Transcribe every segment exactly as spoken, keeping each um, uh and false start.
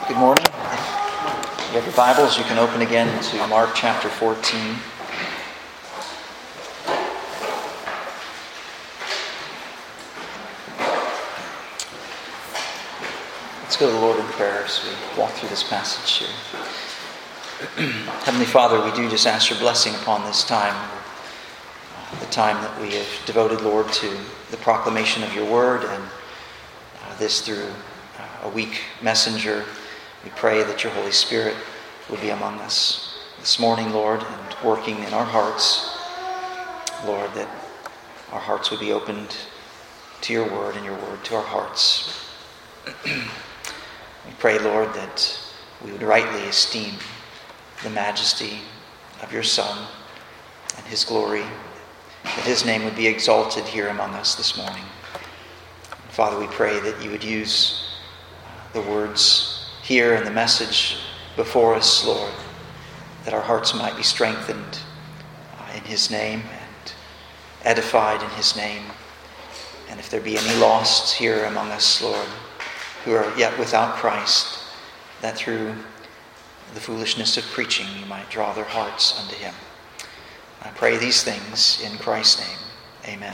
Good morning. If you have your Bibles, you can open again to Mark chapter fourteen. Let's go to the Lord in prayer as we walk through this passage here. Heavenly Father, we do just ask your blessing upon this time, the time that we have devoted, Lord, to the proclamation of your word, and uh, this through uh, a weak messenger. We pray that your Holy Spirit would be among us this morning, Lord, and working in our hearts. Lord, that our hearts would be opened to your word and your word to our hearts. We pray, Lord, that we would rightly esteem the majesty of your Son and his glory, that his name would be exalted here among us this morning. Father, we pray that you would use the words here and the message before us, Lord, that our hearts might be strengthened uh, in his name and edified in his name. And if there be any lost here among us, Lord, who are yet without Christ, that through the foolishness of preaching you might draw their hearts unto him. I pray these things in Christ's name. Amen.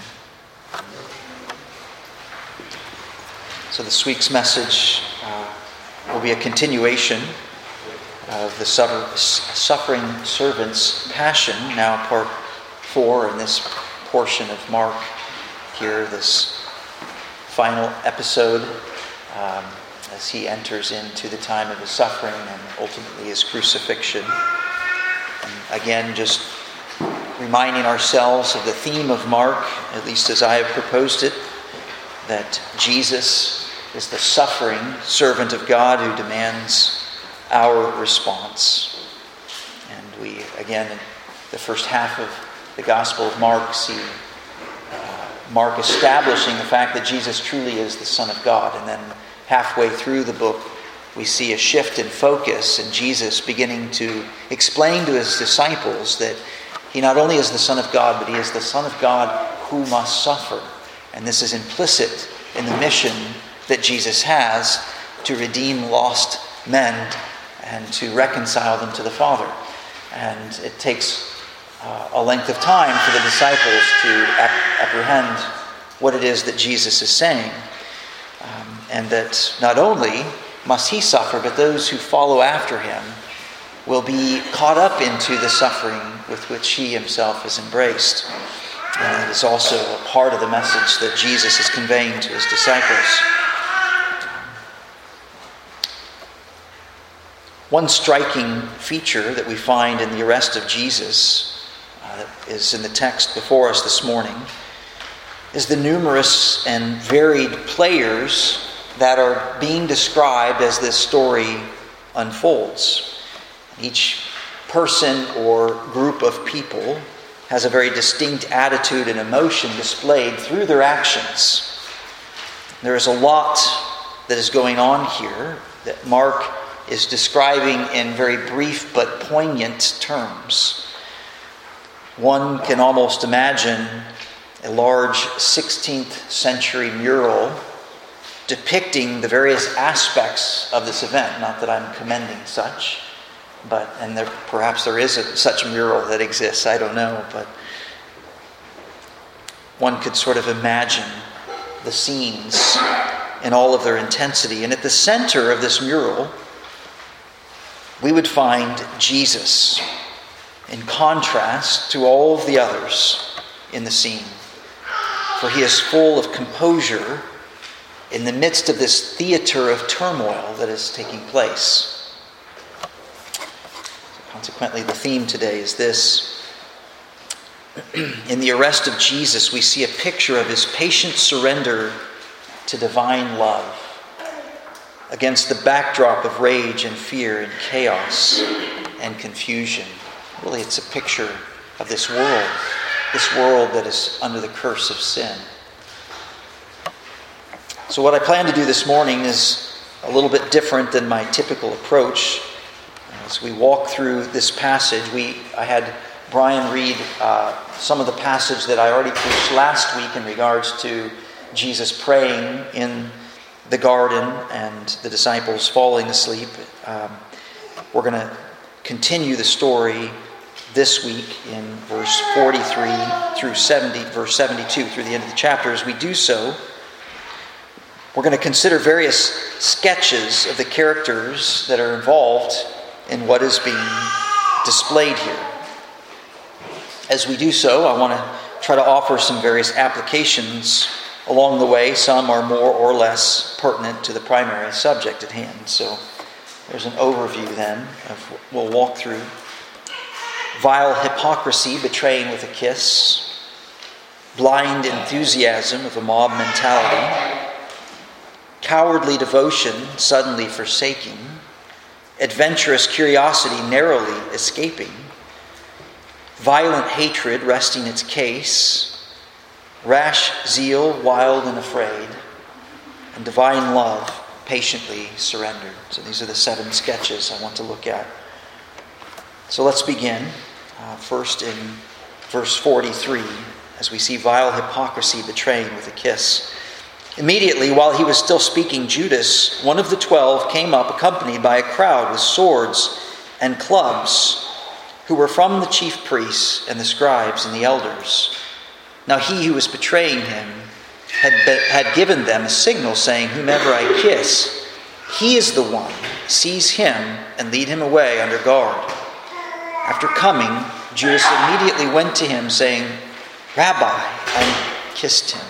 So this week's message uh, will be a continuation of the suffering servant's passion, now part four in this portion of Mark here, this final episode um, as he enters into the time of his suffering and ultimately his crucifixion. And again, just reminding ourselves of the theme of Mark, at least as I have proposed it, that Jesus is the suffering servant of God who demands our response. And we, again, in the first half of the Gospel of Mark, see uh, Mark establishing the fact that Jesus truly is the Son of God. And then halfway through the book, we see a shift in focus and Jesus beginning to explain to his disciples that he not only is the Son of God, but he is the Son of God who must suffer. And this is implicit in the mission that Jesus has to redeem lost men and to reconcile them to the Father. And it takes uh, a length of time for the disciples to ap- apprehend what it is that Jesus is saying. Um, and that not only must he suffer, but those who follow after him will be caught up into the suffering with which he himself has embraced. And it is also a part of the message that Jesus is conveying to his disciples. One striking feature that we find in the arrest of Jesus, uh, that is in the text before us this morning, is the numerous and varied players that are being described as this story unfolds. Each person or group of people has a very distinct attitude and emotion displayed through their actions. There is a lot that is going on here that Mark is describing in very brief but poignant terms. One can almost imagine a large sixteenth century mural depicting the various aspects of this event. Not that I'm commending such, but and there perhaps there is a, such a mural that exists, I don't know, but one could sort of imagine the scenes in all of their intensity. And at the center of this mural, we would find Jesus in contrast to all of the others in the scene. For he is full of composure in the midst of this theater of turmoil that is taking place. Consequently, the theme today is this. In the arrest of Jesus, we see a picture of his patient surrender to divine love against the backdrop of rage and fear and chaos and confusion. Really, it's a picture of this world, this world that is under the curse of sin. So what I plan to do this morning is a little bit different than my typical approach. As we walk through this passage, we I had Brian read uh, some of the passage that I already preached last week in regards to Jesus praying in the garden and the disciples falling asleep. Um, we're going to continue the story this week in verse forty-three through seventy, verse seventy-two through the end of the chapter. As we do so, we're going to consider various sketches of the characters that are involved in what is being displayed here. As we do so, I want to try to offer some various applications along the way. Some are more or less pertinent to the primary subject at hand. So there's an overview then of what we'll walk through. Vile hypocrisy, betraying with a kiss. Blind enthusiasm of a mob mentality. Cowardly devotion, suddenly forsaking. Adventurous curiosity, narrowly escaping. Violent hatred, resting its case. Rash zeal, wild and afraid. And divine love, patiently surrendered. So these are the seven sketches I want to look at. So let's begin. Uh, first in verse forty-three, as we see vile hypocrisy betraying with a kiss. Immediately, while he was still speaking, Judas, one of the twelve, came up accompanied by a crowd with swords and clubs, who were from the chief priests and the scribes and the elders. Now he who was betraying him had, be, had given them a signal, saying, "Whomever I kiss, he is the one. Seize him and lead him away under guard." After coming, Judas immediately went to him, saying, "Rabbi," and kissed him.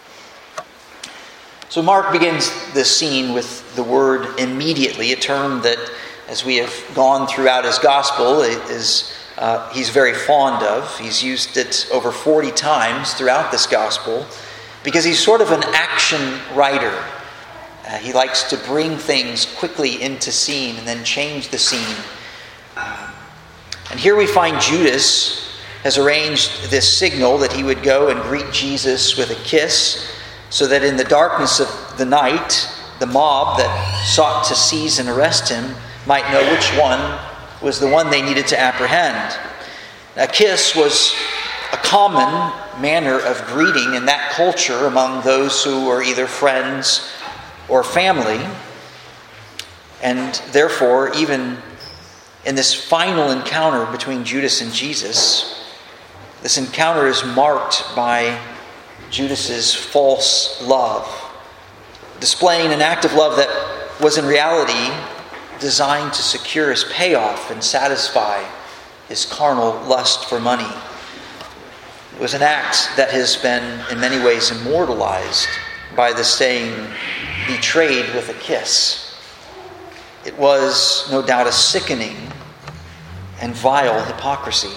So Mark begins this scene with the word immediately, a term that, as we have gone throughout his gospel, is uh, he's very fond of. He's used it over forty times throughout this gospel because he's sort of an action writer. Uh, he likes to bring things quickly into scene and then change the scene. Um, and here we find Judas has arranged this signal that he would go and greet Jesus with a kiss, so that in the darkness of the night, the mob that sought to seize and arrest him might know which one was the one they needed to apprehend. A kiss was a common manner of greeting in that culture among those who were either friends or family. And therefore, even in this final encounter between Judas and Jesus, this encounter is marked by Judas's false love, displaying an act of love that was in reality designed to secure his payoff and satisfy his carnal lust for money. It was an act that has been in many ways immortalized by the saying, "betrayed with a kiss." It was no doubt a sickening and vile hypocrisy.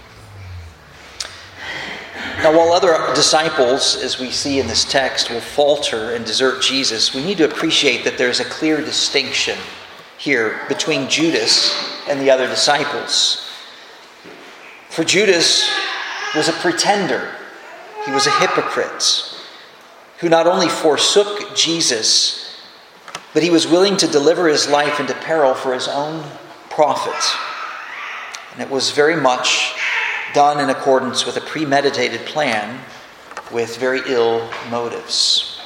Now, while other disciples, as we see in this text, will falter and desert Jesus, we need to appreciate that there's a clear distinction here between Judas and the other disciples. For Judas was a pretender. He was a hypocrite who not only forsook Jesus, but he was willing to deliver his life into peril for his own profit. And it was very much done in accordance with a premeditated plan with very ill motives.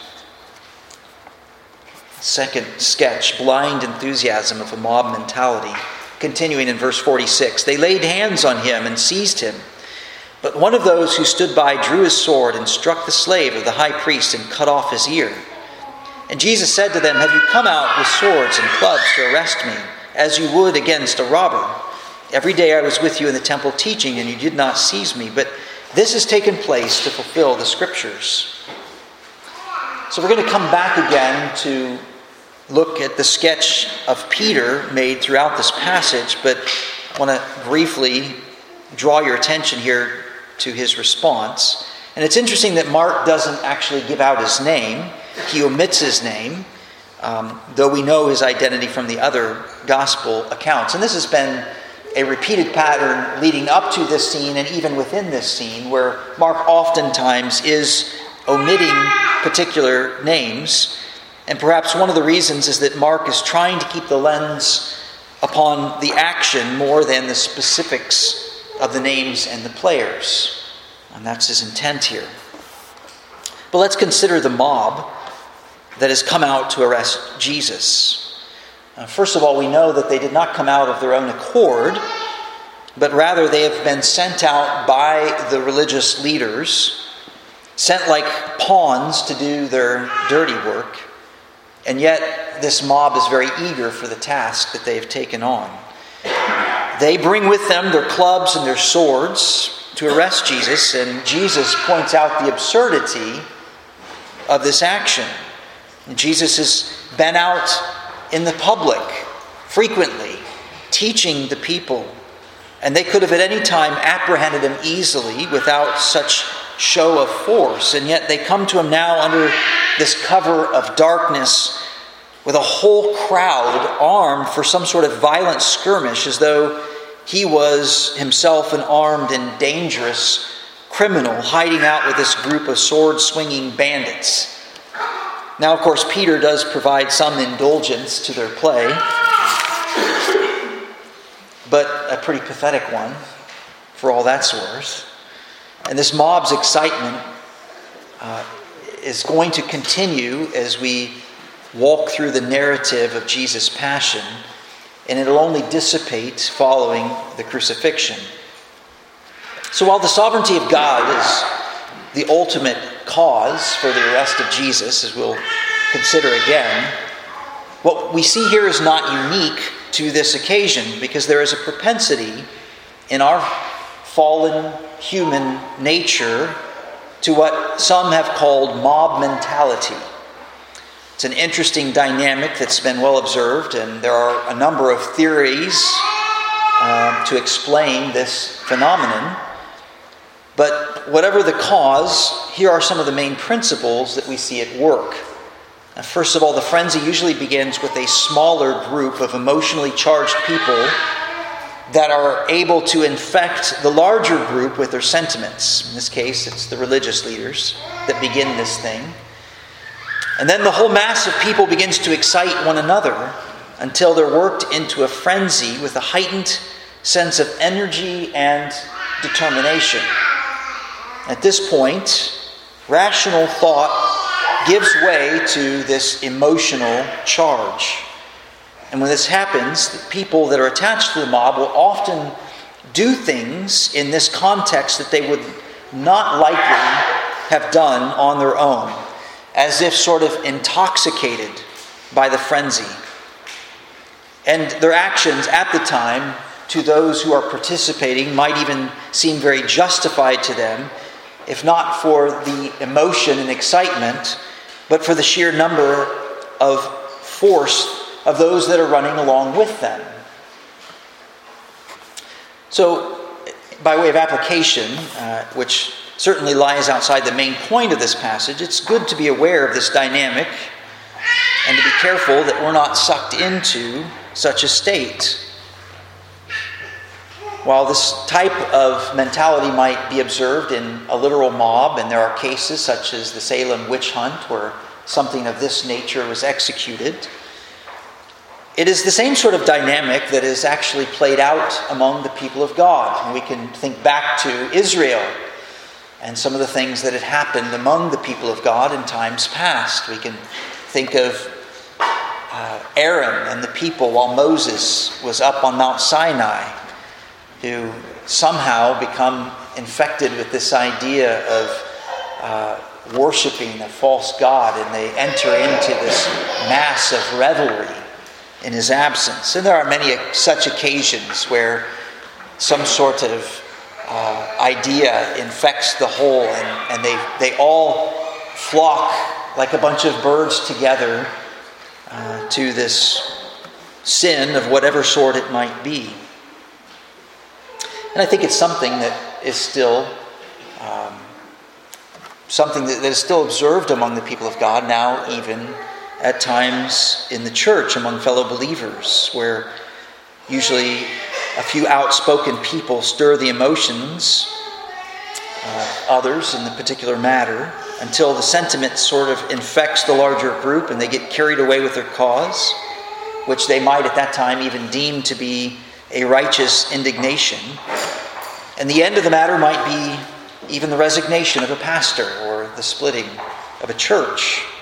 Second sketch, blind enthusiasm of a mob mentality. Continuing in verse forty-six, they laid hands on him and seized him. But one of those who stood by drew his sword and struck the slave of the high priest and cut off his ear. And Jesus said to them, "Have you come out with swords and clubs to arrest me, as you would against a robber? Every day I was with you in the temple teaching, and you did not seize me. But this has taken place to fulfill the scriptures." So we're going to come back again to look at the sketch of Peter made throughout this passage, but I want to briefly draw your attention here to his response. And it's interesting that Mark doesn't actually give out his name. He omits his name, um, though we know his identity from the other gospel accounts. And this has been a repeated pattern leading up to this scene and even within this scene, where Mark oftentimes is omitting particular names. And perhaps one of the reasons is that Mark is trying to keep the lens upon the action more than the specifics of the names and the players. And that's his intent here. But let's consider the mob. that has come out to arrest Jesus. Uh, first of all, we know that they did not come out of their own accord, but rather they have been sent out by the religious leaders, sent like pawns to do their dirty work. And yet this mob is very eager for the task that they have taken on. They bring with them their clubs and their swords to arrest Jesus, and Jesus points out the absurdity of this action. And Jesus has been out in the public frequently, teaching the people, and they could have at any time apprehended him easily without such show of force, and yet they come to him now under this cover of darkness with a whole crowd armed for some sort of violent skirmish, as though he was himself an armed and dangerous criminal hiding out with this group of sword-swinging bandits. Now, of course, Peter does provide some indulgence to their play, but a pretty pathetic one for all that's worth. And this mob's excitement uh, is going to continue as we walk through the narrative of Jesus' passion, and it'll only dissipate following the crucifixion. So while the sovereignty of God is the ultimate cause for the arrest of Jesus, as we'll consider again, what we see here is not unique to this occasion, because there is a propensity in our fallen human nature to what some have called mob mentality. It's an interesting dynamic that's been well observed, and there are a number of theories um, to explain this phenomenon. But whatever the cause, here are some of the main principles that we see at work. Now, first of all, the frenzy usually begins with a smaller group of emotionally charged people that are able to infect the larger group with their sentiments. In this case, it's the religious leaders that begin this thing. And then the whole mass of people begins to excite one another until they're worked into a frenzy with a heightened sense of energy and determination. At this point, rational thought gives way to this emotional charge. And when this happens, the people that are attached to the mob will often do things in this context that they would not likely have done on their own, as if sort of intoxicated by the frenzy. And their actions at the time, to those who are participating, might even seem very justified to them, if not for the emotion and excitement, but for the sheer number of force of those that are running along with them. So, by way of application, uh, which certainly lies outside the main point of this passage, it's good to be aware of this dynamic and to be careful that we're not sucked into such a state. While this type of mentality might be observed in a literal mob, and there are cases such as the Salem witch hunt where something of this nature was executed, it is the same sort of dynamic that is actually played out among the people of God. And we can think back to Israel and some of the things that had happened among the people of God in times past. We can think of uh, Aaron and the people while Moses was up on Mount Sinai, who somehow become infected with this idea of uh, worshiping a false god, and they enter into this mass of revelry in his absence. And there are many such occasions where some sort of uh, idea infects the whole, and, and they, they all flock like a bunch of birds together uh, to this sin of whatever sort it might be. And I think it's something that is still um, something that, that is still observed among the people of God now, even at times in the church among fellow believers, where usually a few outspoken people stir the emotions of others in the particular matter until the sentiment sort of infects the larger group and they get carried away with their cause, which they might at that time even deem to be a righteous indignation. And the end of the matter might be even the resignation of a pastor or the splitting of a church.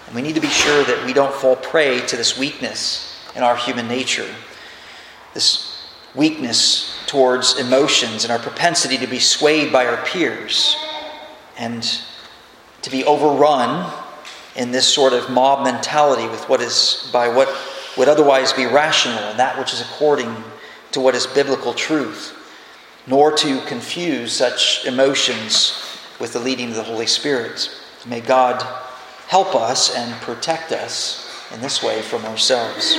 And we need to be sure that we don't fall prey to this weakness in our human nature. This weakness towards emotions and our propensity to be swayed by our peers and to be overrun in this sort of mob mentality with what is by what would otherwise be rational and that which is according to what is biblical truth, nor to confuse such emotions with the leading of the Holy Spirit. May God help us and protect us in this way from ourselves.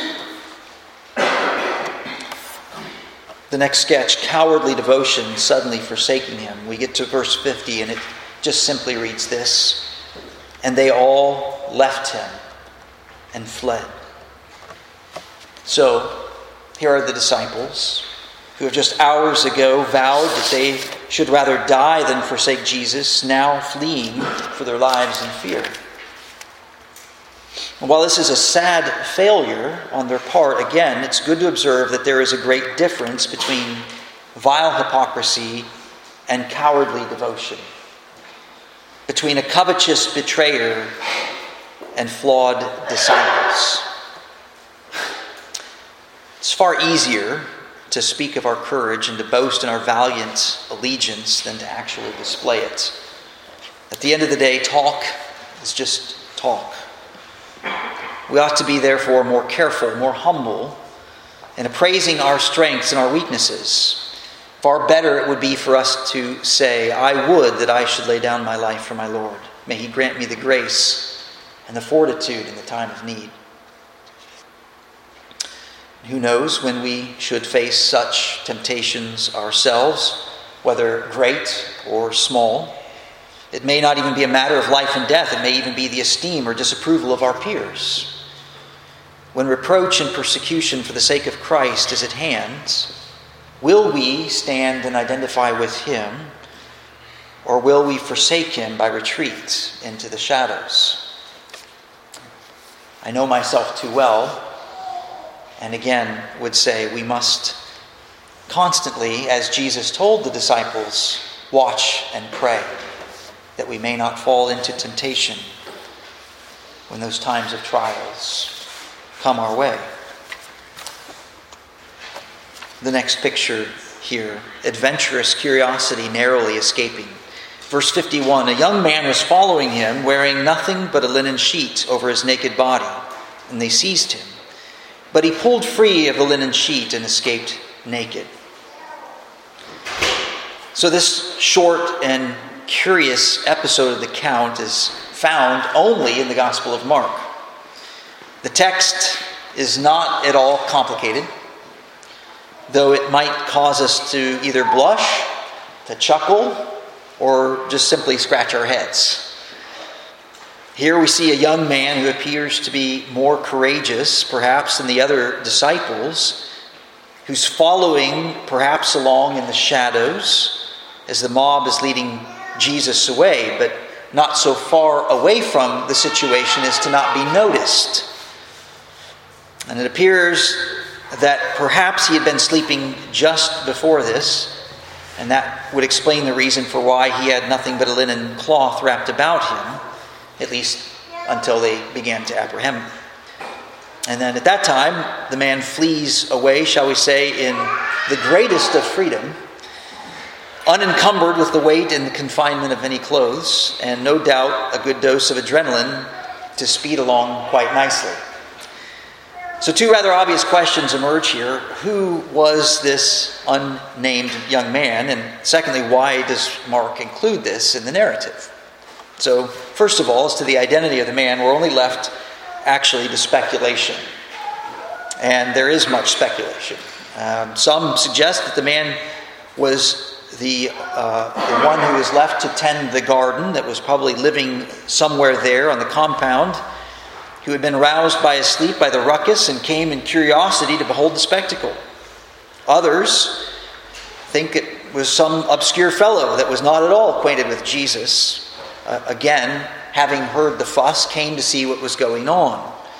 The next sketch, cowardly devotion suddenly forsaking him. We get to verse fifty and it just simply reads this: and they all left him and fled. So, here are the disciples who have just hours ago vowed that they should rather die than forsake Jesus, now fleeing for their lives in fear. And while this is a sad failure on their part, again, it's good to observe that there is a great difference between vile hypocrisy and cowardly devotion, between a covetous betrayer and flawed disciples. It's far easier to speak of our courage and to boast in our valiant allegiance than to actually display it. At the end of the day, talk is just talk. We ought to be, therefore, more careful, more humble in appraising our strengths and our weaknesses. Far better it would be for us to say, I would that I should lay down my life for my Lord. May He grant me the grace and the fortitude in the time of need. Who knows when we should face such temptations ourselves, whether great or small. It may not even be a matter of life and death. It may even be the esteem or disapproval of our peers. When reproach and persecution for the sake of Christ is at hand, will we stand and identify with Him, or will we forsake Him by retreat into the shadows? I know myself too well, and again would say we must constantly, as Jesus told the disciples, watch and pray, that we may not fall into temptation when those times of trials come our way. The next picture here, adventurous curiosity narrowly escaping. Verse fifty-one, a young man was following him, wearing nothing but a linen sheet over his naked body, and they seized him. But he pulled free of the linen sheet and escaped naked. So this short and curious episode of the account is found only in the Gospel of Mark. The text is not at all complicated, though it might cause us to either blush, to chuckle, or just simply scratch our heads. Here we see a young man who appears to be more courageous, perhaps, than the other disciples, who's following, perhaps, along in the shadows as the mob is leading Jesus away, but not so far away from the situation as to not be noticed. And it appears that perhaps he had been sleeping just before this, and that would explain the reason for why he had nothing but a linen cloth wrapped about him, at least until they began to apprehend him. And then at that time, the man flees away, shall we say, in the greatest of freedom, unencumbered with the weight and the confinement of any clothes, and no doubt a good dose of adrenaline to speed along quite nicely. So two rather obvious questions emerge here. Who was this unnamed young man? And secondly, why does Mark include this in the narrative? So first of all, as to the identity of the man, we're only left actually to speculation. And there is much speculation. Um, some suggest that the man was the, uh, the one who was left to tend the garden, that was probably living somewhere there on the compound, who had been roused by his sleep by the ruckus and came in curiosity to behold the spectacle. Others think it was some obscure fellow that was not at all acquainted with Jesus. Uh, again, having heard the fuss, came to see what was going on.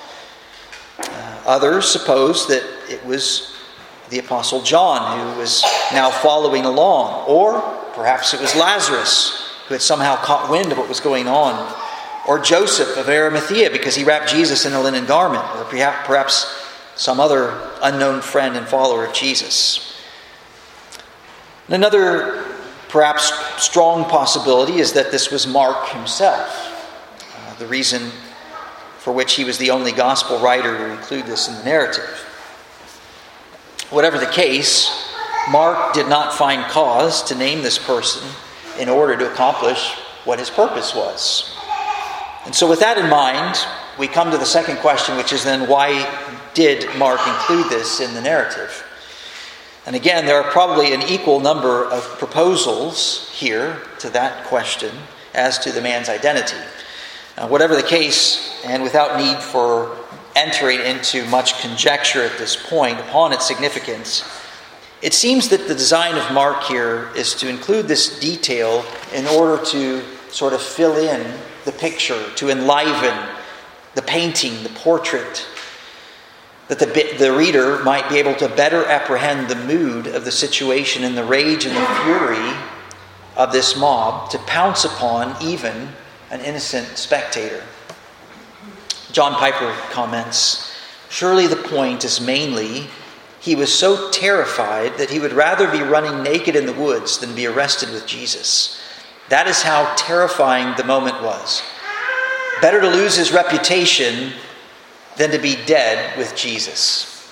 Uh, others suppose that it was the Apostle John who was now following along. Or perhaps it was Lazarus who had somehow caught wind of what was going on or Joseph of Arimathea because he wrapped Jesus in a linen garment, or perhaps some other unknown friend and follower of Jesus. And another perhaps strong possibility is that this was Mark himself, uh, the reason for which he was the only gospel writer to include this in the narrative. Whatever the case, Mark did not find cause to name this person in order to accomplish what his purpose was. And so with that in mind, we come to the second question, which is then, why did Mark include this in the narrative? And again, there are probably an equal number of proposals here to that question as to the man's identity. Uh, whatever the case, and without need for entering into much conjecture at this point upon its significance, it seems that the design of Mark here is to include this detail in order to sort of fill in the picture, to enliven the painting, the portrait, that the, the reader might be able to better apprehend the mood of the situation and the rage and the fury of this mob to pounce upon even an innocent spectator. John Piper comments, "Surely the point is mainly he was so terrified that he would rather be running naked in the woods than be arrested with Jesus. That is how terrifying the moment was. Better to lose his reputation than to be dead with Jesus."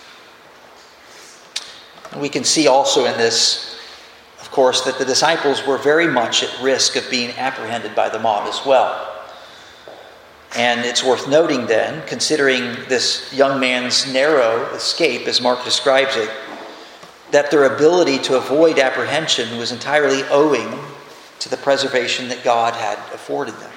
And we can see also in this, of course, that the disciples were very much at risk of being apprehended by the mob as well. And it's worth noting then, considering this young man's narrow escape, as Mark describes it, that their ability to avoid apprehension was entirely owing to the preservation that God had afforded them.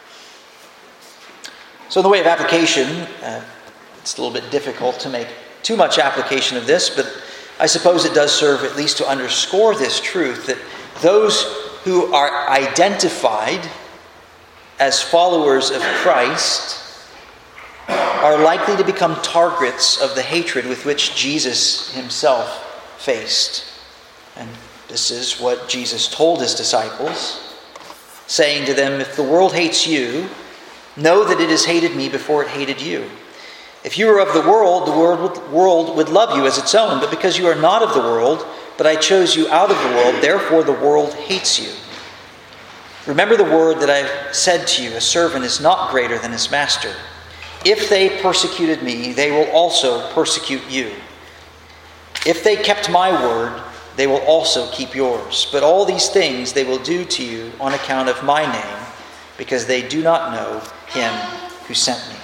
So in the way of application, uh, it's a little bit difficult to make too much application of this, but I suppose it does serve at least to underscore this truth that those who are identified as followers of Christ are likely to become targets of the hatred with which Jesus himself faced. And this is what Jesus told his disciples, saying to them, "If the world hates you, know that it has hated me before it hated you. If you were of the world, the world would love you as its own. But because you are not of the world, but I chose you out of the world, therefore the world hates you. Remember the word that I said to you, a servant is not greater than his master. If they persecuted me, they will also persecute you. If they kept my word, they will also keep yours. But all these things they will do to you on account of my name, because they do not know him who sent me."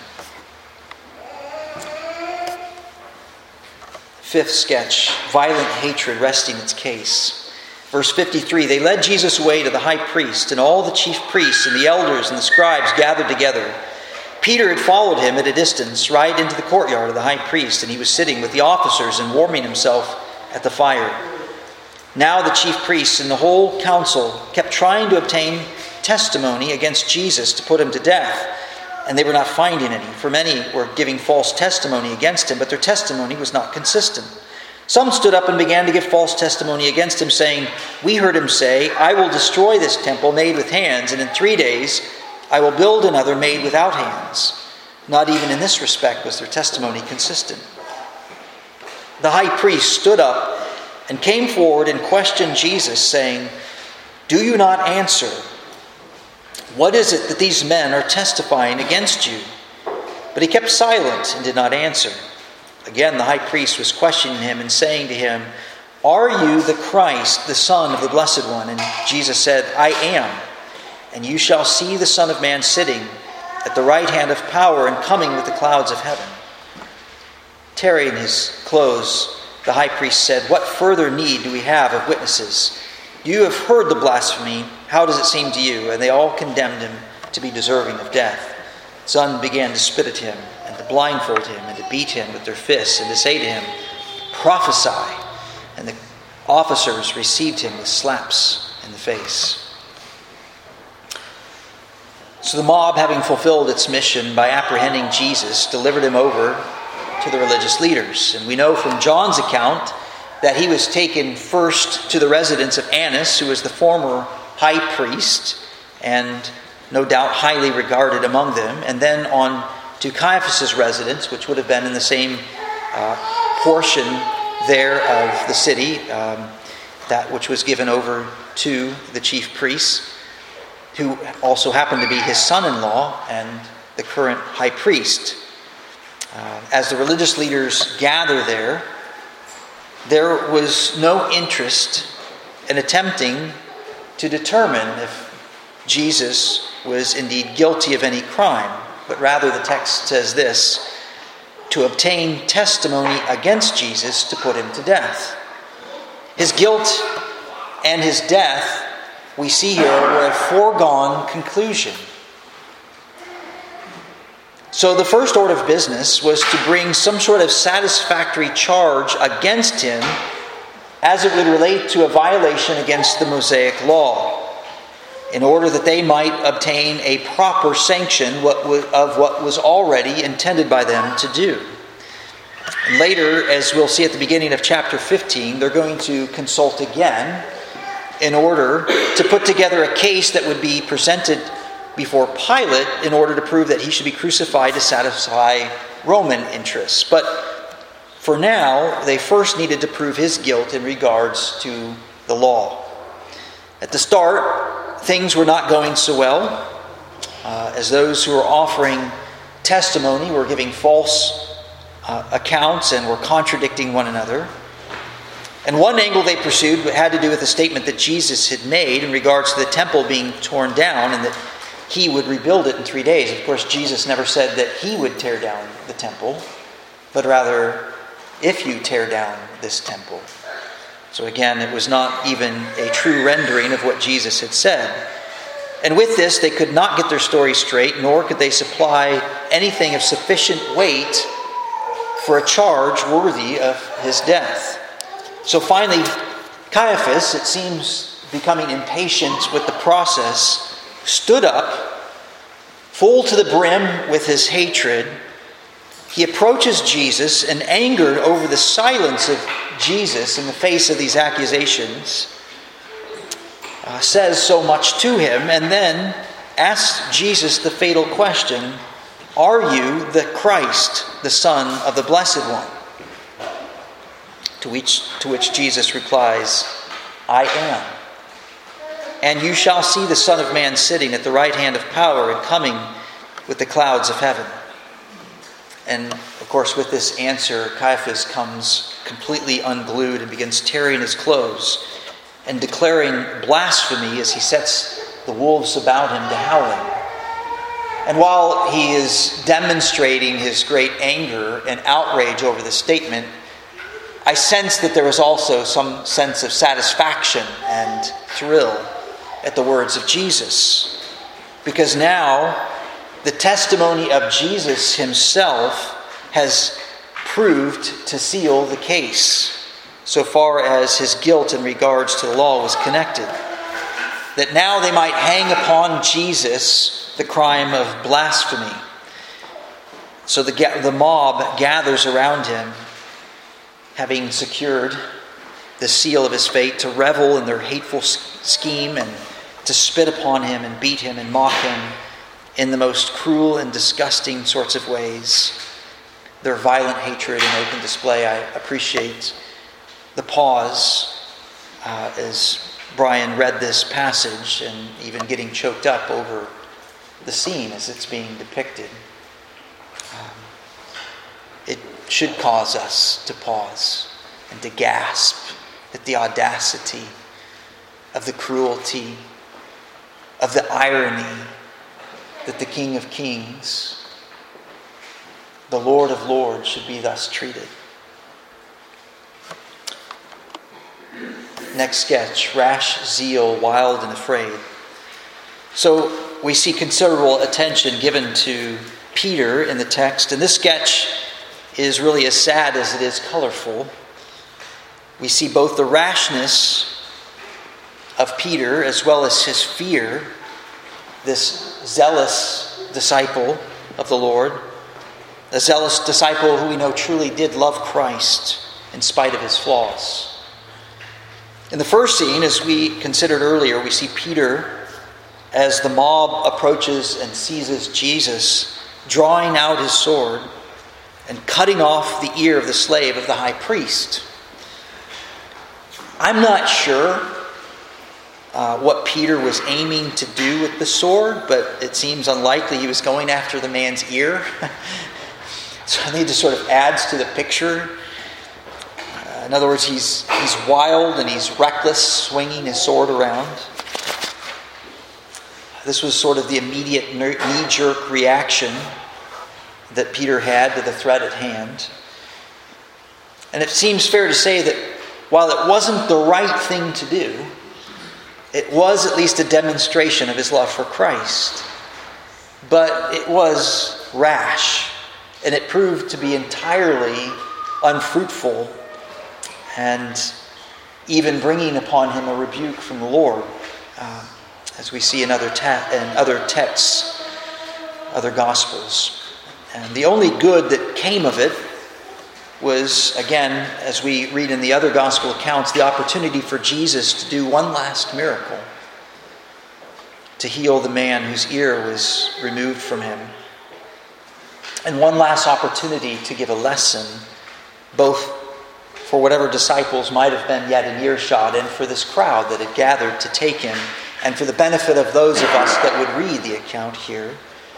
Fifth sketch, violent hatred resting its case. Verse fifty-three, "They led Jesus away to the high priest, and all the chief priests and the elders and the scribes gathered together. Peter had followed him at a distance right into the courtyard of the high priest, and he was sitting with the officers and warming himself at the fire. Now the chief priests and the whole council kept trying to obtain testimony against Jesus to put him to death, and they were not finding any, for many were giving false testimony against him, but their testimony was not consistent. Some stood up and began to give false testimony against him, saying, 'We heard him say, I will destroy this temple made with hands, and in three days I will build another made without hands.' Not even in this respect was their testimony consistent. The high priest stood up and came forward and questioned Jesus, saying, 'Do you not answer? What is it that these men are testifying against you?' But he kept silent and did not answer. Again, the high priest was questioning him and saying to him, 'Are you the Christ, the Son of the Blessed One?' And Jesus said, 'I am. And you shall see the Son of Man sitting at the right hand of power and coming with the clouds of heaven.' Tearing his clothes, the high priest said, 'What further need do we have of witnesses? You have heard the blasphemy. How does it seem to you?' And they all condemned him to be deserving of death. Some began to spit at him and to blindfold him and to beat him with their fists and to say to him, 'Prophesy.' And the officers received him with slaps in the face." So the mob, having fulfilled its mission by apprehending Jesus, delivered him over to the religious leaders. And we know from John's account that he was taken first to the residence of Annas, who was the former high priest and no doubt highly regarded among them, and then on to Caiaphas' residence, which would have been in the same uh, portion there of the city, um, that which was given over to the chief priests, who also happened to be his son-in-law and the current high priest. Uh, as the religious leaders gather there, there was no interest in attempting to determine if Jesus was indeed guilty of any crime, but rather the text says this: to obtain testimony against Jesus to put him to death. His guilt and his death, we see here, were a foregone conclusion. So the first order of business was to bring some sort of satisfactory charge against him as it would relate to a violation against the Mosaic law, in order that they might obtain a proper sanction of what was already intended by them to do. And later, as we'll see at the beginning of chapter fifteen, they're going to consult again in order to put together a case that would be presented before Pilate in order to prove that he should be crucified to satisfy Roman interests. But for now, they first needed to prove his guilt in regards to the law. At the start, things were not going so well, uh, as those who were offering testimony were giving false uh, accounts and were contradicting one another. And one angle they pursued had to do with a statement that Jesus had made in regards to the temple being torn down and that he would rebuild it in three days. Of course, Jesus never said that he would tear down the temple, but rather, if you tear down this temple. So again, it was not even a true rendering of what Jesus had said. And with this, they could not get their story straight, nor could they supply anything of sufficient weight for a charge worthy of his death. So finally, Caiaphas, it seems becoming impatient with the process, stood up, full to the brim with his hatred. He approaches Jesus and, angered over the silence of Jesus in the face of these accusations, uh, says so much to him, and then asks Jesus the fatal question: "Are you the Christ, the Son of the Blessed One?" To which, to which Jesus replies, "I am. And you shall see the Son of Man sitting at the right hand of power and coming with the clouds of heaven." And of course, with this answer, Caiaphas comes completely unglued and begins tearing his clothes and declaring blasphemy as he sets the wolves about him to howling. And while he is demonstrating his great anger and outrage over the statement, I sense that there is also some sense of satisfaction and thrill at the words of Jesus. Because now, the testimony of Jesus himself has proved to seal the case, so far as his guilt in regards to the law was connected. That now they might hang upon Jesus the crime of blasphemy. So the, the mob gathers around him, having secured the seal of his fate, to revel in their hateful scheme and to spit upon him and beat him and mock him in the most cruel and disgusting sorts of ways. Their violent hatred in open display. I appreciate the pause uh, as Brian read this passage, and even getting choked up over the scene as it's being depicted. Um, it should cause us to pause and to gasp at the audacity of the cruelty, of the irony that the King of Kings, the Lord of Lords, should be thus treated. Next sketch: rash zeal, wild and afraid. So we see considerable attention given to Peter in the text, and this sketch is really as sad as it is colorful. We see both the rashness of Peter as well as his fear, this zealous disciple of the Lord, a zealous disciple who we know truly did love Christ in spite of his flaws. In the first scene, as we considered earlier, we see Peter as the mob approaches and seizes Jesus, drawing out his sword and cutting off the ear of the slave of the high priest. I'm not sure uh, what Peter was aiming to do with the sword, but it seems unlikely he was going after the man's ear. So I think this sort of adds to the picture. Uh, in other words, he's he's wild and he's reckless, swinging his sword around. This was sort of the immediate knee-jerk reaction that Peter had to the threat at hand. And it seems fair to say that while it wasn't the right thing to do, it was at least a demonstration of his love for Christ. But it was rash, and it proved to be entirely unfruitful, and even bringing upon him a rebuke from the Lord, uh, as we see in other, ta- in other texts, other Gospels. And the only good that came of it was, again, as we read in the other Gospel accounts, the opportunity for Jesus to do one last miracle, to heal the man whose ear was removed from him. And one last opportunity to give a lesson, both for whatever disciples might have been yet in earshot and for this crowd that had gathered to take him, and for the benefit of those of us that would read the account here.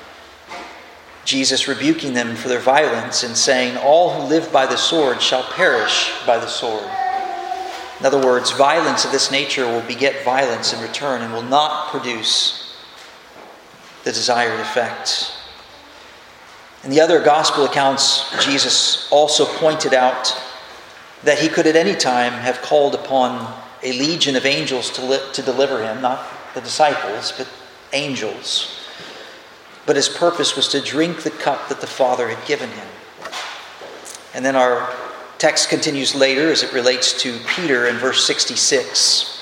Jesus rebuking them for their violence and saying, "All who live by the sword shall perish by the sword." In other words, violence of this nature will beget violence in return and will not produce the desired effect. In the other gospel accounts, Jesus also pointed out that he could at any time have called upon a legion of angels to, li- to deliver him, not the disciples, but angels. But his purpose was to drink the cup that the Father had given him. And then our text continues later as it relates to Peter in verse sixty-six.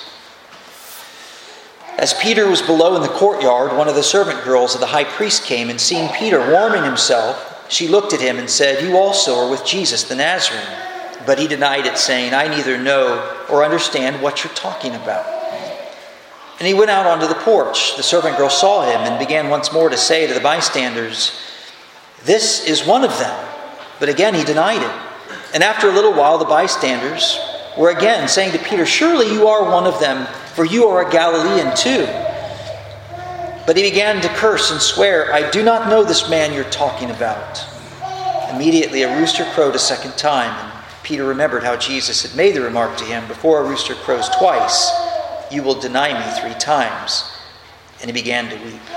As Peter was below in the courtyard, one of the servant girls of the high priest came, and seeing Peter warming himself, she looked at him and said, "You also are with Jesus the Nazarene." But he denied it, saying, "I neither know or understand what you're talking about." And he went out onto the porch. The servant girl saw him and began once more to say to the bystanders, "This is one of them." But again he denied it. And after a little while the bystanders were again saying to Peter, "Surely you are one of them, for you are a Galilean too." But he began to curse and swear, "I do not know this man you're talking about." Immediately a rooster crowed a second time, and Peter remembered how Jesus had made the remark to him, "Before a rooster crows twice, you will deny me three times." And he began to weep.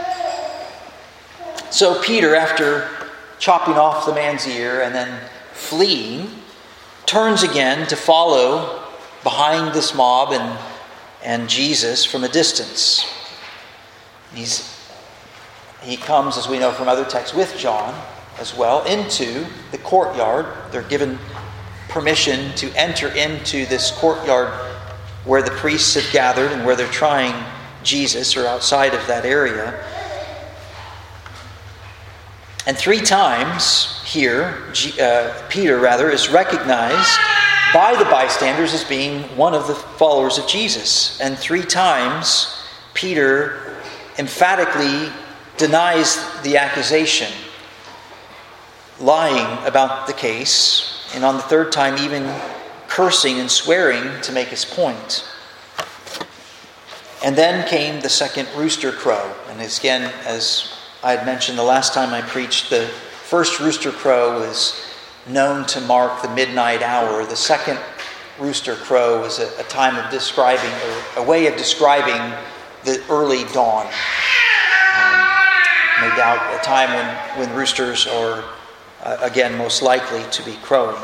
So Peter, after chopping off the man's ear and then fleeing, turns again to follow behind this mob and, and Jesus from a distance. He's, he comes, as we know from other texts, with John as well, into the courtyard. They're given permission to enter into this courtyard where the priests have gathered and where they're trying Jesus, or outside of that area. And three times here, uh, Peter rather, is recognized by the bystanders as being one of the followers of Jesus. And three times, Peter emphatically denies the accusation, lying about the case, and on the third time even cursing and swearing to make his point. And then came the second rooster crow. And again, as I had mentioned the last time I preached, the first rooster crow was known to mark the midnight hour. The second rooster crow was a, a time of describing, or a way of describing the early dawn. Um, no doubt a time when, when roosters are, uh, again, most likely to be crowing.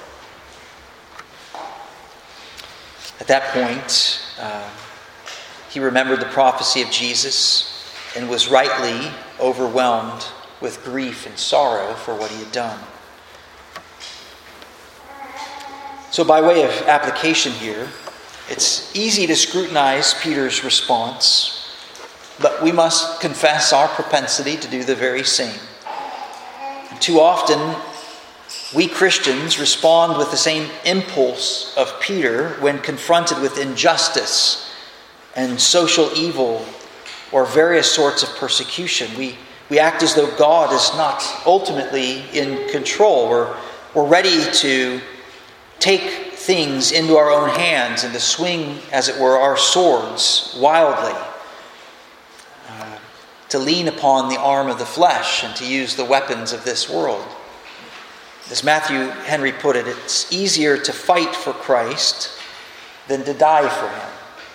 At that point, uh, he remembered the prophecy of Jesus and was rightly overwhelmed with grief and sorrow for what he had done. So by way of application here, it's easy to scrutinize Peter's response, but we must confess our propensity to do the very same. And too often, we Christians respond with the same impulse of Peter when confronted with injustice and social evil or various sorts of persecution. We, we act as though God is not ultimately in control. We're, we're ready to take things into our own hands and to swing, as it were, our swords wildly, uh, to lean upon the arm of the flesh and to use the weapons of this world. As Matthew Henry put it, it's easier to fight for Christ than to die for him.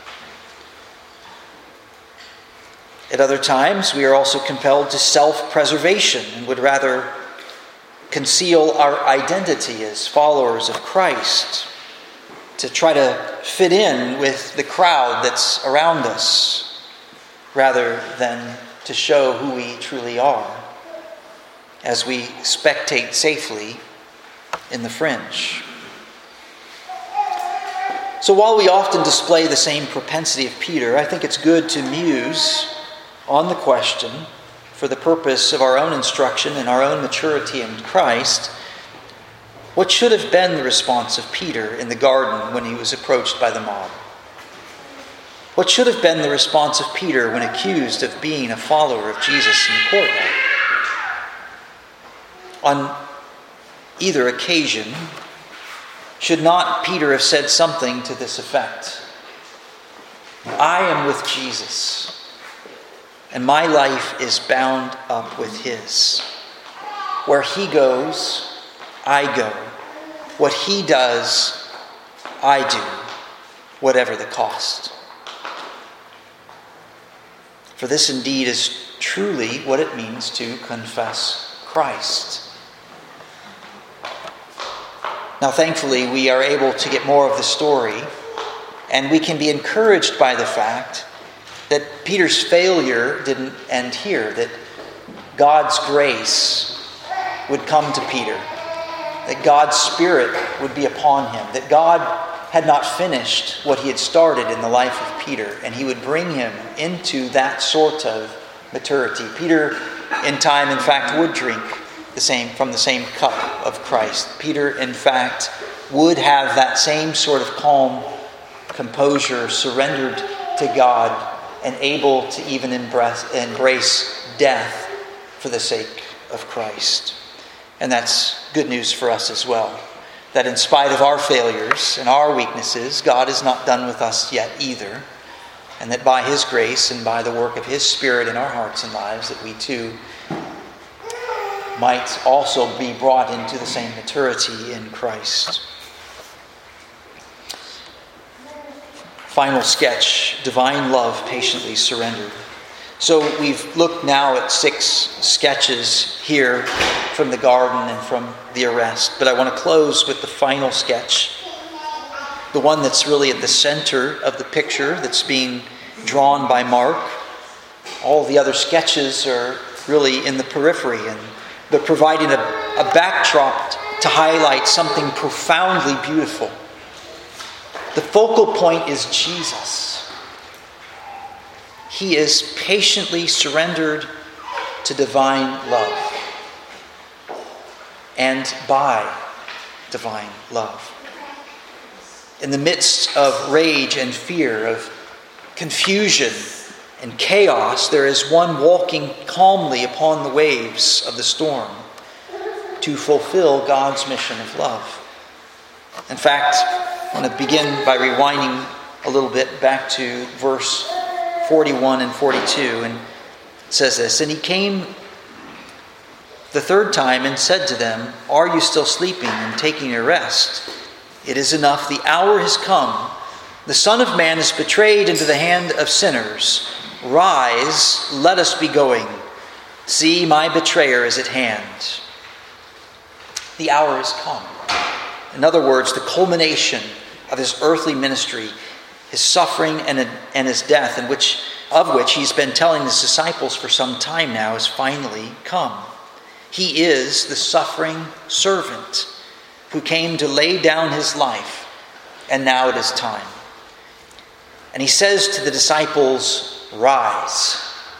At other times, we are also compelled to self-preservation and would rather conceal our identity as followers of Christ, to try to fit in with the crowd that's around us, rather than to show who we truly are as we spectate safely in the fringe. So while we often display the same propensity of Peter, I think it's good to muse on the question, for the purpose of our own instruction and our own maturity in Christ, what should have been the response of Peter in the garden when he was approached by the mob? What should have been the response of Peter when accused of being a follower of Jesus in the courtyard? On either occasion, should not Peter have said something to this effect? I am with Jesus, and my life is bound up with his. Where he goes, I go. What he does, I do, whatever the cost. For this indeed is truly what it means to confess Christ. Now, thankfully, we are able to get more of the story, and we can be encouraged by the fact that Peter's failure didn't end here, that God's grace would come to Peter, that God's Spirit would be upon him, that God had not finished what he had started in the life of Peter, and he would bring him into that sort of maturity. Peter, in time, in fact, would drink the same from the same cup of Christ. Peter, in fact, would have that same sort of calm composure, surrendered to God, and able to even embrace, embrace death for the sake of Christ. And that's good news for us as well. That in spite of our failures and our weaknesses, God is not done with us yet either. And that by his grace and by the work of his Spirit in our hearts and lives, that we too might also be brought into the same maturity in Christ. Final sketch, divine love patiently surrendered. So we've looked now at six sketches here from the garden and from the arrest. But I want to close with the final sketch, the one that's really at the center of the picture that's being drawn by Mark. All the other sketches are really in the periphery, and but providing a, a backdrop to highlight something profoundly beautiful. The focal point is Jesus. He is patiently surrendered to divine love and by divine love. In the midst of rage and fear, of confusion and chaos, there is one walking calmly upon the waves of the storm to fulfill God's mission of love. In fact, I want to begin by rewinding a little bit back to verse forty-one and forty-two, and it says this, and he came the third time and said to them, are you still sleeping and taking a rest? It is enough, the hour has come. The Son of Man is betrayed into the hand of sinners. Rise, let us be going. See, my betrayer is at hand. The hour has come. In other words, the culmination of his earthly ministry, his suffering and, and his death, in which, of which he's been telling his disciples for some time now, has finally come. He is the suffering servant who came to lay down his life, and now it is time. And he says to the disciples, rise.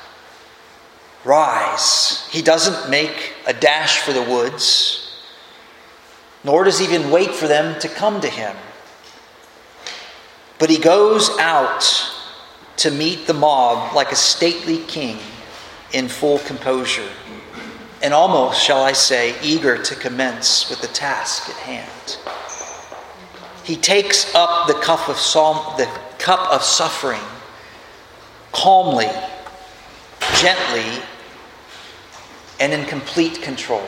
Rise. He doesn't make a dash for the woods, nor does he even wait for them to come to him. But he goes out to meet the mob like a stately king in full composure, and almost, shall I say, eager to commence with the task at hand. He takes up the cup of psalm, the cup of suffering calmly, gently, and in complete control.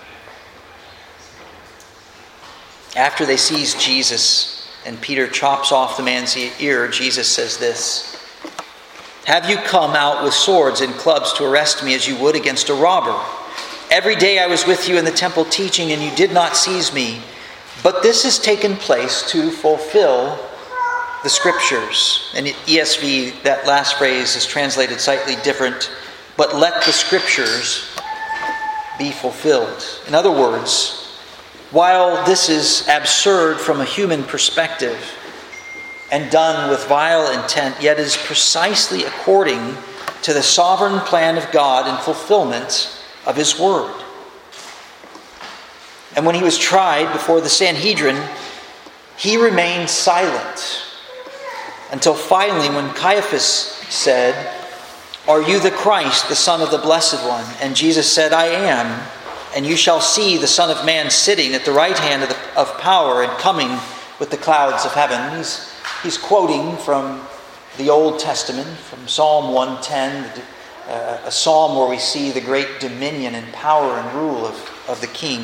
After they seize Jesus and Peter chops off the man's ear, Jesus says this: "Have you come out with swords and clubs to arrest me as you would against a robber? Every day I was with you in the temple teaching, and you did not seize me. But this has taken place to fulfill the Scriptures." In E S V, that last phrase is translated slightly different. "But let the Scriptures be fulfilled." In other words, while this is absurd from a human perspective and done with vile intent, yet is precisely according to the sovereign plan of God in fulfillment of His Word. And when he was tried before the Sanhedrin, he remained silent until finally, when Caiaphas said, "Are you the Christ, the Son of the Blessed One?" And Jesus said, "I am. And you shall see the Son of Man sitting at the right hand of, the, of power and coming with the clouds of heaven." He's, he's quoting from the Old Testament, from Psalm one ten, uh, a psalm where we see the great dominion and power and rule of, of the King.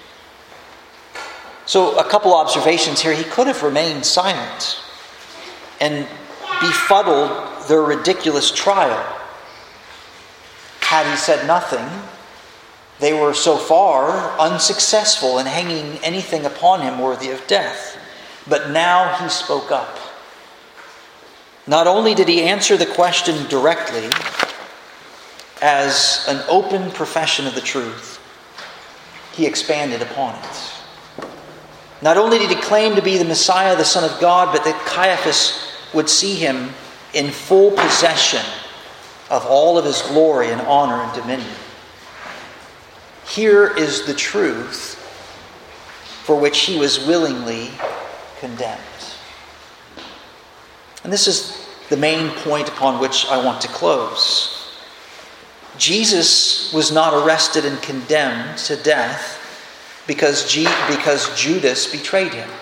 So a couple observations here. He could have remained silent and befuddled their ridiculous trial had he said nothing. They were so far unsuccessful in hanging anything upon him worthy of death. But now he spoke up. Not only did he answer the question directly as an open profession of the truth, he expanded upon it. Not only did he claim to be the Messiah, the Son of God, but that Caiaphas would see him in full possession of all of his glory and honor and dominion. Here is the truth for which he was willingly condemned. And this is the main point upon which I want to close. Jesus was not arrested and condemned to death because, G- because Judas betrayed him.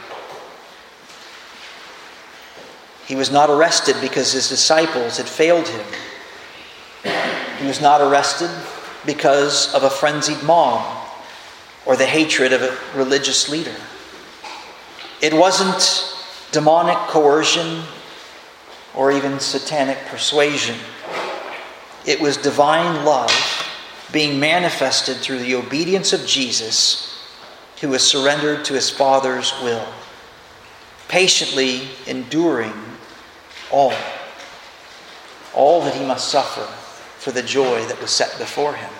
He was not arrested because his disciples had failed him. He was not arrested because of a frenzied mob or the hatred of a religious leader. It wasn't demonic coercion or even satanic persuasion. It was divine love being manifested through the obedience of Jesus, who was surrendered to his Father's will, patiently enduring all, all that he must suffer for the joy that was set before him.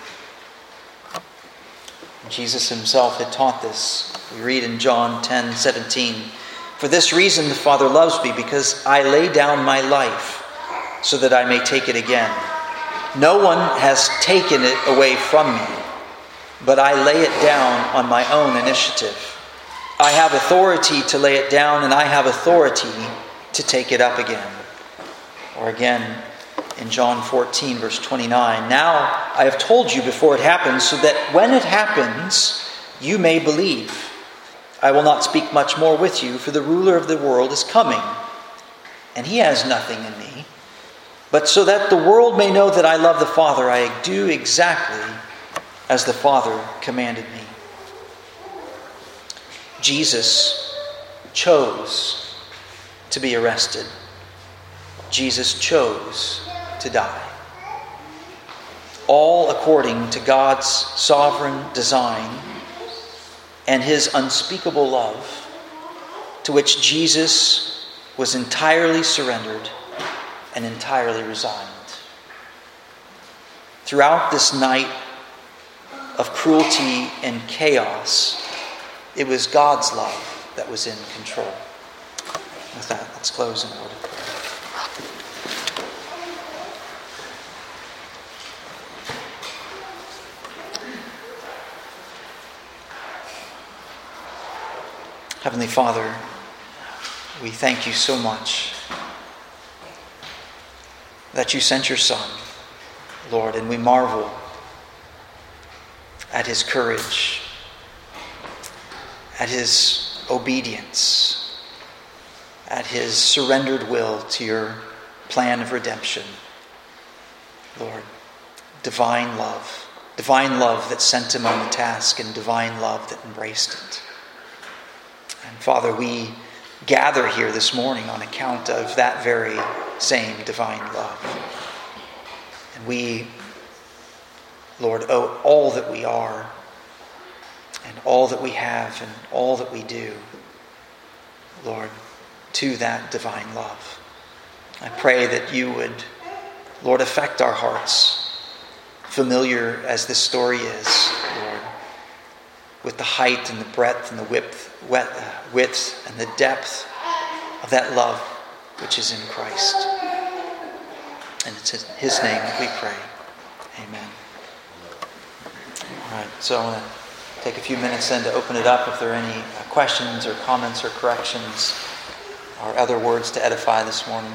Jesus himself had taught this. We read in John ten seventeen, "For this reason the Father loves me, because I lay down my life so that I may take it again. No one has taken it away from me, but I lay it down on my own initiative. I have authority to lay it down, and I have authority to take it up again." Or again, in John fourteen, verse twenty-nine, "Now I have told you before it happens, so that when it happens, you may believe. I will not speak much more with you, for the ruler of the world is coming, and he has nothing in me. But so that the world may know that I love the Father, I do exactly as the Father commanded me." Jesus chose to be arrested. Jesus chose to die. All according to God's sovereign design and his unspeakable love, to which Jesus was entirely surrendered and entirely resigned. Throughout this night of cruelty and chaos, it was God's love that was in control. With that, let's close in order. Heavenly Father, we thank you so much that you sent your Son, Lord, and we marvel at his courage, at his obedience, at his surrendered will to your plan of redemption. Lord, divine love, divine love that sent him on the task, and divine love that embraced it. And Father, we gather here this morning on account of that very same divine love. And we, Lord, owe all that we are and all that we have and all that we do, Lord, to that divine love. I pray that you would, Lord, affect our hearts, familiar as this story is, Lord, with the height and the breadth and the width, width and the depth of that love which is in Christ. And it's in his name that we pray. Amen. All right, so I want to take a few minutes then to open it up if there are any questions or comments or corrections or other words to edify this morning.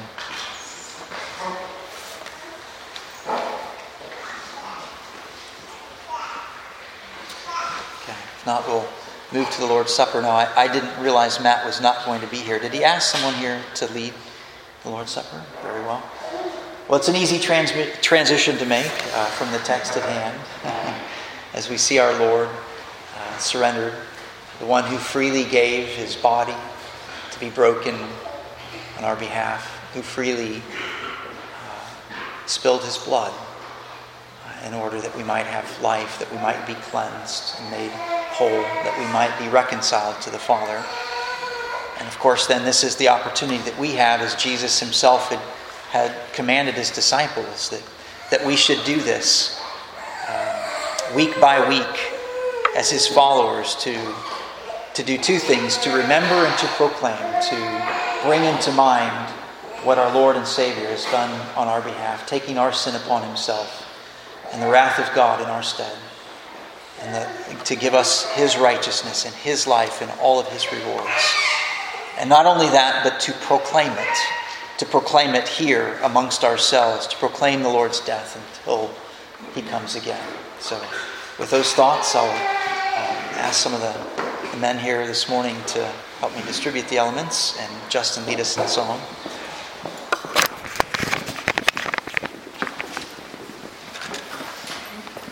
Okay, if not, we'll move to the Lord's Supper. Now, I, I didn't realize Matt was not going to be here. Did he ask someone here to lead the Lord's Supper? Very well. Well, it's an easy trans- transition to make uh, from the text at hand. Uh, as we see our Lord uh, surrendered, the one who freely gave his body to be broken on our behalf, who freely uh, spilled his blood uh, in order that we might have life, that we might be cleansed and made whole, that we might be reconciled to the Father. And of course, then this is the opportunity that we have, as Jesus himself had, had commanded his disciples, that, that we should do this uh, week by week as his followers, to, to do two things: to remember and to proclaim, to bring into mind what our Lord and Savior has done on our behalf, taking our sin upon himself and the wrath of God in our stead, and the, to give us his righteousness and his life and all of his rewards. And not only that, but to proclaim it, to proclaim it here amongst ourselves, to proclaim the Lord's death until he comes again. So with those thoughts, I'll uh, ask some of the, the men here this morning to help me distribute the elements, and Justin lead us in song.